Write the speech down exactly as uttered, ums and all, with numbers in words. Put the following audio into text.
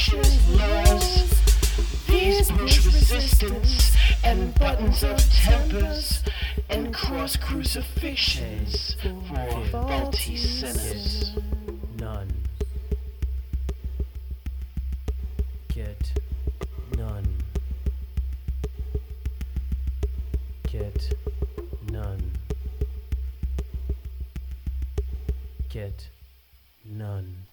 potions, laws. These push resistance and buttons of tempers and cross crucifixions for faulty sinners. None. Get none. Get none. Get none.